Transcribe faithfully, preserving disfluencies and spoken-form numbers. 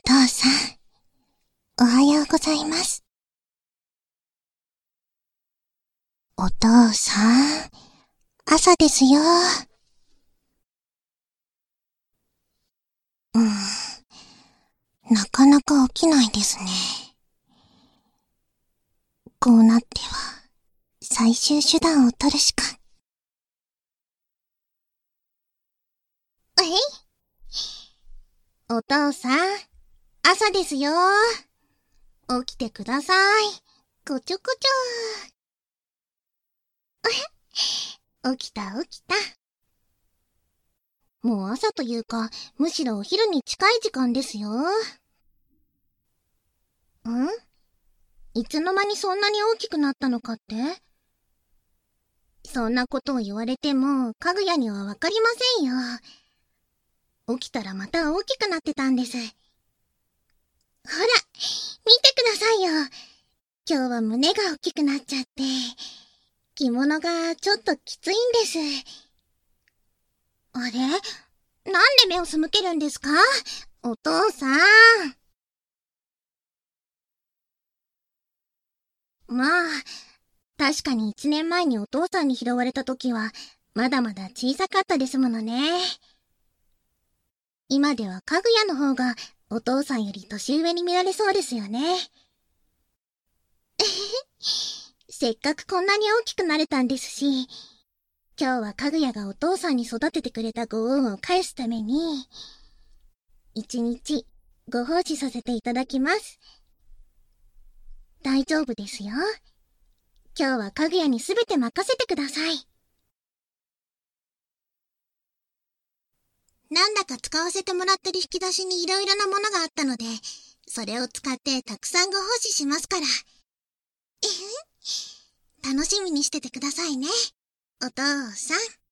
父さん、おはようございます。お父さん、朝ですよ。うん、なかなか起きないですね。こうなっては、最終手段を取るしか。えい？お父さん、朝ですよ。起きてください。こちょこちょ。起きた起きた。もう朝というか、むしろお昼に近い時間ですよ。ん？いつの間にそんなに大きくなったのかって？そんなことを言われても、かぐやにはわかりませんよ。起きたらまた大きくなってたんです。ほら、見てくださいよ。今日は胸が大きくなっちゃって、着物がちょっときついんです。あれ？なんで目を背けるんですか？お父さん。まあ、確かに一年前にお父さんに拾われた時は、まだまだ小さかったですものね。今ではかぐやの方がお父さんより年上に見られそうですよね。せっかくこんなに大きくなれたんですし、今日はかぐやがお父さんに育ててくれたご恩を返すために、一日ご奉仕させていただきます。大丈夫ですよ。今日はかぐやにすべて任せてください。なんだか使わせてもらってる引き出しにいろいろなものがあったので、それを使ってたくさんご奉仕しますから。えふ楽しみにしててくださいね、お父さん。